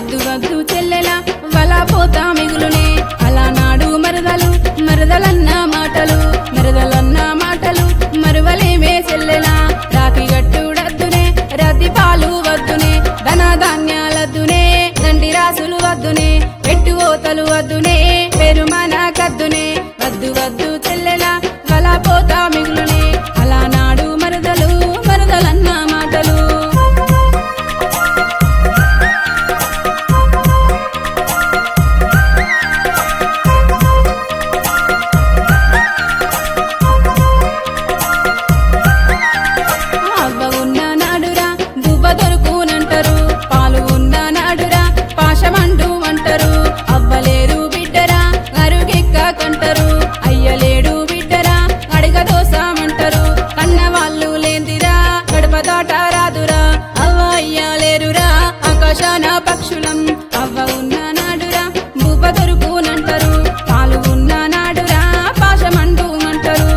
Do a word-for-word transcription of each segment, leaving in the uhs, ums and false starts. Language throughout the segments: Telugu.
వద్దు వద్దు చెల్లెలా వలా పోతా మిగులునే అలనాడు మరదలు మరదలన్న మాటలు మరదలన్న మాటలు మరువలేమే చెల్లెలా రాతి గట్టుడద్దునే రతి పాలు వద్దునే ధన ధాన్యాలద్దునే దండి రాసులు వద్దునే పెట్టుకోతలు వద్దునే పెరుమన కద్దునే వద్దు వద్దు చెల్లెలా వలా పోతా మిగులునే అలనాడు మరదలు మరదలన్న మాటలు పాలు ఉన్న నాడురా పాశమండు అంటారు అవ్వలేరు బిడ్డరా అరుగెక్క కంటారు అయ్యలేడు బిడ్డరా అడగ దోసమంటారు కన్న వాళ్ళు లేందిరా గడప దాట రాదురా అవ్వ అయ్యలేరురా ఆకాశాన పక్షులం అవ్వ ఉన్న నాడురా భూప దొరుకునంటారు పాలు ఉన్న నాడురా పాశమండు అంటారు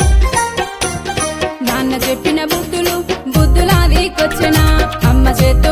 నాన్న చెప్పిన బుద్ధులు బుద్ధులాదికొచ్చిన అమ్మ చేత్తో